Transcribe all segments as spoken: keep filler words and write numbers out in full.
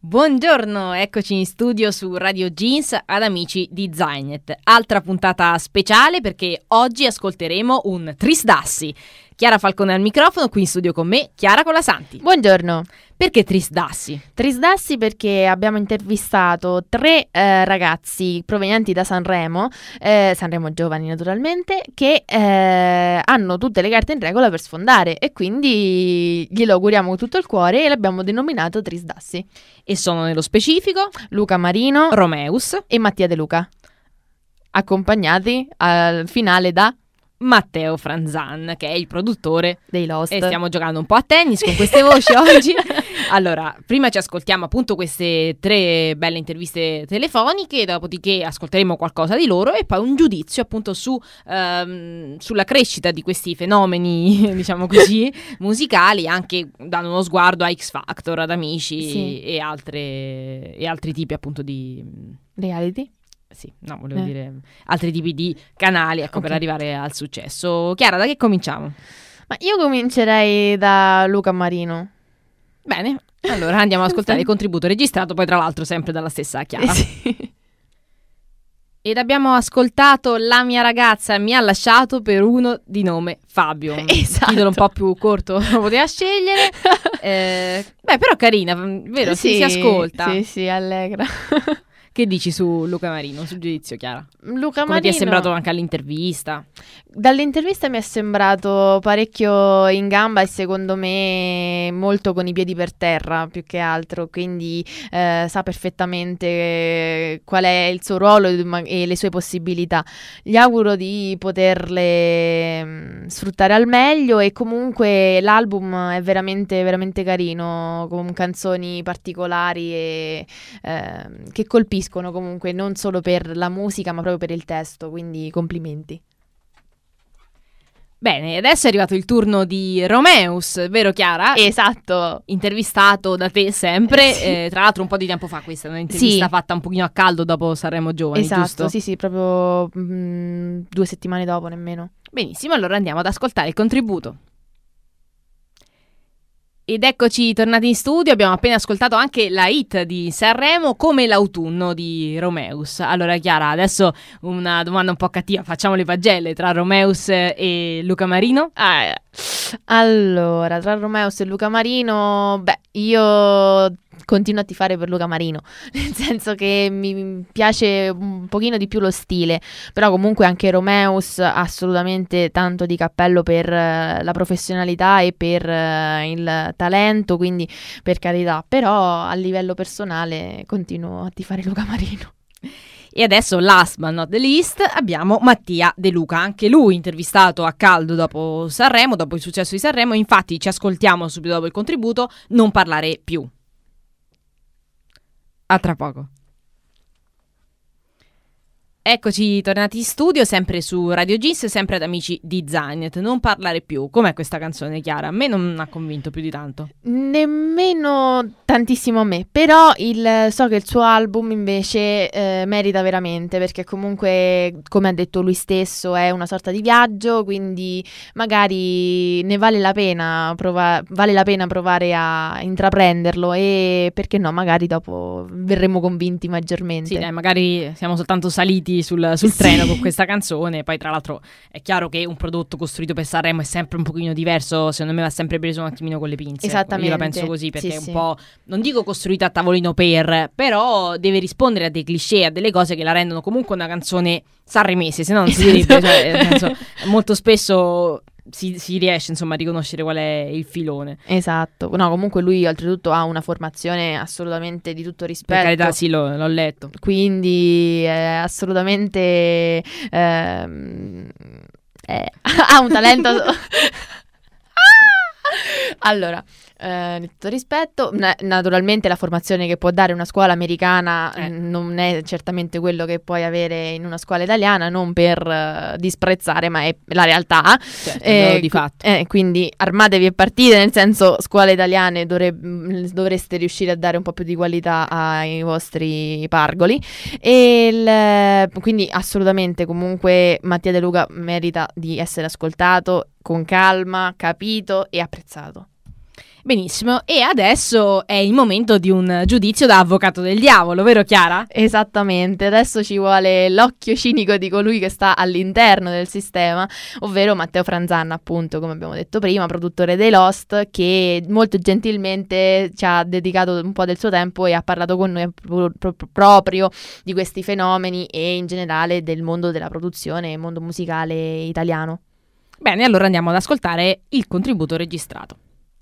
Buongiorno, eccoci in studio su Radio Jeans ad Amici di Zainet. Altra puntata speciale perché oggi ascolteremo un Tris Dassi. Chiara Falcone al microfono, qui in studio con me, Chiara Colasanti. Buongiorno. Perché Tris Dassi? Tris Dassi perché abbiamo intervistato tre eh, ragazzi provenienti da Sanremo, eh, Sanremo giovani naturalmente, che eh, hanno tutte le carte in regola per sfondare e quindi glielo auguriamo con tutto il cuore e l'abbiamo denominato Tris Dassi. E sono nello specifico Luca Marino, Romeus e Mattia De Luca, accompagnati al finale da Matteo Franzan, che è il produttore dei Lost. E stiamo giocando un po' a tennis con queste voci oggi. Allora, prima ci ascoltiamo appunto queste tre belle interviste telefoniche, dopodiché ascolteremo qualcosa di loro e poi un giudizio appunto su ehm, sulla crescita di questi fenomeni, diciamo così, musicali, anche dando uno sguardo a X Factor, ad Amici, sì. e, altre, e altri tipi appunto di reality. Sì, no, volevo eh. dire altri tipi di canali, ecco, okay. per arrivare al successo. Chiara, da che cominciamo? Ma io comincerei da Luca Marino. Bene, allora andiamo ad ascoltare il contributo registrato, poi tra l'altro sempre dalla stessa Chiara. Sì. Ed abbiamo ascoltato La mia ragazza mi ha lasciato per uno di nome Fabio. Esatto. Titolo un po' più corto lo poteva scegliere. Eh, beh, però carina, vero? Sì, si, si ascolta. Sì, sì, allegra. Che dici su Luca Marino, sul giudizio, Chiara? Luca Come Marino, ti è sembrato anche all'intervista? Dall'intervista mi è sembrato parecchio in gamba e secondo me molto con i piedi per terra più che altro, quindi eh, sa perfettamente qual è il suo ruolo e le sue possibilità. Gli auguro di poterle mh, sfruttare al meglio e comunque l'album è veramente veramente carino, con canzoni particolari e eh, che colpiscono comunque non solo per la musica ma proprio per il testo, quindi complimenti. Bene, adesso è arrivato il turno di Romeus, vero Chiara? Esatto. Intervistato da te sempre, sì. eh, tra l'altro un po' di tempo fa questa, un'intervista sì. fatta un pochino a caldo dopo Sanremo Giovani, esatto, giusto? Sì, sì, proprio mh, due settimane dopo nemmeno. Benissimo, allora andiamo ad ascoltare il contributo. Ed eccoci tornati in studio, abbiamo appena ascoltato anche la hit di Sanremo, Come l'autunno di Romeus. Allora Chiara, adesso una domanda un po' cattiva, facciamo le pagelle tra Romeus e Luca Marino? Ah, allora, tra Romeus e Luca Marino, beh, io continuo a tifare per Luca Marino, nel senso che mi piace un pochino di più lo stile, però comunque anche Romeus ha assolutamente tanto di cappello per uh, la professionalità e per uh, il talento, quindi per carità, però a livello personale continuo a tifare Luca Marino. E adesso, last but not the least, abbiamo Mattia De Luca, anche lui intervistato a caldo dopo Sanremo, dopo il successo di Sanremo, infatti ci ascoltiamo subito dopo il contributo, Non parlare più. A tra poco. Eccoci tornati in studio, sempre su Radio Jeans, sempre ad Amici di Zainet. Non parlare più. Com'è questa canzone, Chiara? A me non ha convinto più di tanto. Nemmeno tantissimo a me, però il, so che il suo album invece eh, merita veramente, perché comunque, come ha detto lui stesso, è una sorta di viaggio, quindi magari ne vale la pena prova- vale la pena provare a intraprenderlo e perché no, magari dopo verremo convinti maggiormente. Sì, dai, magari siamo soltanto saliti sul, sul sì. treno con questa canzone. Poi tra l'altro è chiaro che un prodotto costruito per Sanremo è sempre un pochino diverso, secondo me va sempre preso un attimino con le pinze. Esattamente. Io la penso così perché sì, è un sì. po', non dico costruito a tavolino per, però deve rispondere a dei cliché, a delle cose che la rendono comunque una canzone sanremese, se no non si direbbe, cioè, nel senso, molto spesso Si, si riesce insomma a riconoscere qual è il filone. Esatto, no, comunque lui oltretutto ha una formazione assolutamente di tutto rispetto. Per carità, sì, l'ho, l'ho letto. Quindi è assolutamente ehm, eh, ha un talento. Allora, eh, di tutto rispetto, na- naturalmente la formazione che può dare una scuola americana eh. non è certamente quello che puoi avere in una scuola italiana, non per uh, disprezzare, ma è la realtà. Certo, eh, di fatto. Eh, quindi armatevi e partite, nel senso scuole italiane dovre- dovreste riuscire a dare un po' più di qualità ai vostri pargoli. E il, quindi assolutamente comunque Mattia De Luca merita di essere ascoltato con calma, capito e apprezzato. Benissimo, e adesso è il momento di un giudizio da avvocato del diavolo, vero Chiara? Esattamente, adesso ci vuole l'occhio cinico di colui che sta all'interno del sistema, ovvero Matteo Franzanna, appunto, come abbiamo detto prima, produttore dei Lost, che molto gentilmente ci ha dedicato un po' del suo tempo e ha parlato con noi pro- pro- proprio di questi fenomeni e in generale del mondo della produzione e mondo musicale italiano. Bene, allora andiamo ad ascoltare il contributo registrato.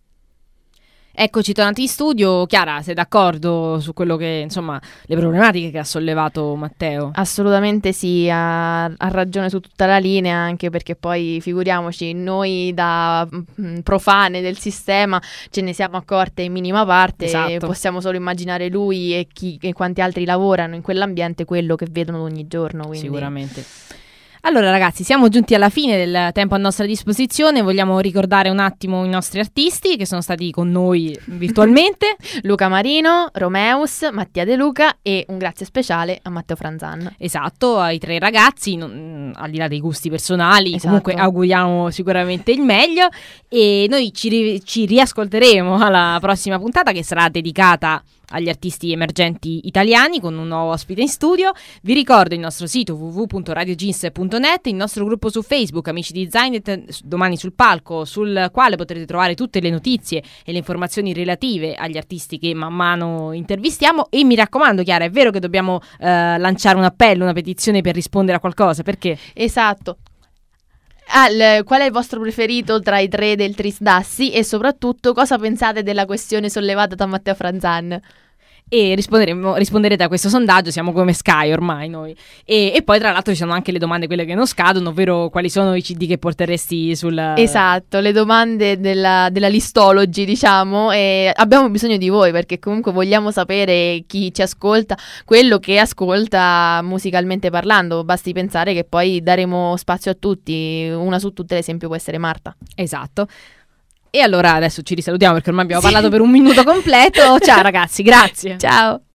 Eccoci tornati in studio. Chiara, sei d'accordo su quello che, insomma, le problematiche che ha sollevato Matteo? Assolutamente sì, ha, ha ragione su tutta la linea, anche perché poi figuriamoci, noi da mh, profane del sistema ce ne siamo accorte in minima parte, Esatto. Possiamo solo immaginare lui e, chi, e quanti altri lavorano in quell'ambiente quello che vedono ogni giorno. Quindi. Sicuramente. Allora ragazzi, siamo giunti alla fine del tempo a nostra disposizione, vogliamo ricordare un attimo i nostri artisti che sono stati con noi virtualmente. Luca Marino, Romeus, Mattia De Luca e un grazie speciale a Matteo Franzanna. Esatto, ai tre ragazzi, non, al di là dei gusti personali, Esatto. Comunque auguriamo sicuramente il meglio e noi ci, ri- ci riascolteremo alla prossima puntata che sarà dedicata agli artisti emergenti italiani con un nuovo ospite in studio. Vi ricordo il nostro sito w w w punto radio jeans punto net, il nostro gruppo su Facebook Amici di Zainet, domani sul palco, sul quale potrete trovare tutte le notizie e le informazioni relative agli artisti che man mano intervistiamo. E mi raccomando Chiara, è vero che dobbiamo eh, lanciare un appello, una petizione per rispondere a qualcosa, perché? Esatto. Ah, l- qual è il vostro preferito tra i tre del Tris Dassi e soprattutto cosa pensate della questione sollevata da Matteo Franzanna? E risponderemo, risponderete a questo sondaggio, siamo come Sky ormai noi. E, e poi tra l'altro ci sono anche le domande, quelle che non scadono, ovvero quali sono i C D che porteresti sul... Esatto, le domande della, della listology, diciamo, e abbiamo bisogno di voi perché comunque vogliamo sapere chi ci ascolta, quello che ascolta musicalmente parlando. Basti pensare che poi daremo spazio a tutti, una su tutte l'esempio può essere Marta. Esatto. E allora adesso ci risalutiamo perché ormai abbiamo parlato per un minuto completo. Ciao ragazzi, grazie. Ciao.